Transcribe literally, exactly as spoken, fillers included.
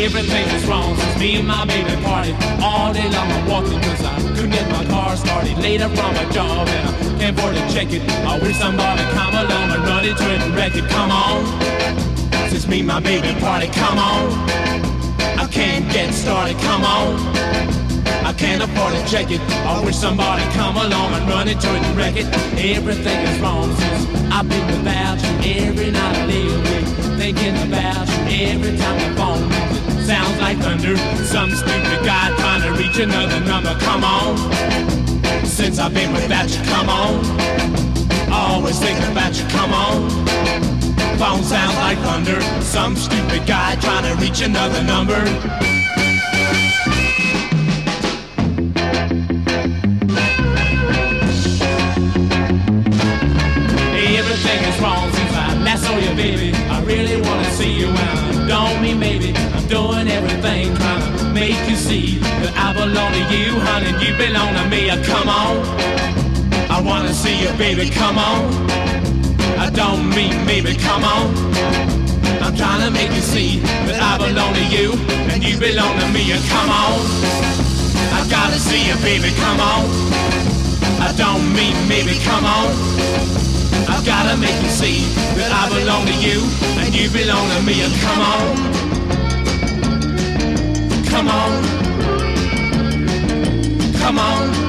Everything is wrong since me and my baby party. All day long I'm walking cause I couldn't get my car started. Later from my job and I can't afford to check it. I wish somebody come along and run into it and wreck it. Come on, since me and my baby party, come on. I can't get started, come on. I can't afford to check it. I wish somebody come along and run into it and wreck it. Everything is wrong since I've been without you. Every night I lay awake thinking about you. Every time the phone rings it sounds like thunder. Some stupid guy trying to reach another number. Come on, since I've been without you, come on. Always thinking about you, come on. Phone sounds like thunder. Some stupid guy trying to reach another number. Everything is wrong since I last saw you, baby. I really wanna see you and don't mean maybe. I'm doing everything trying to make you see that I belong to you, honey, you belong to me. Uh, come on, I wanna see you, baby, come on. I don't mean maybe, come on. I'm trying to make you see that I belong to you and you belong to me. Uh, come on, I gotta see you, baby, come on. I don't mean maybe, come on. I've gotta make you see that I belong to you and you belong to me. And come on, come on, come on.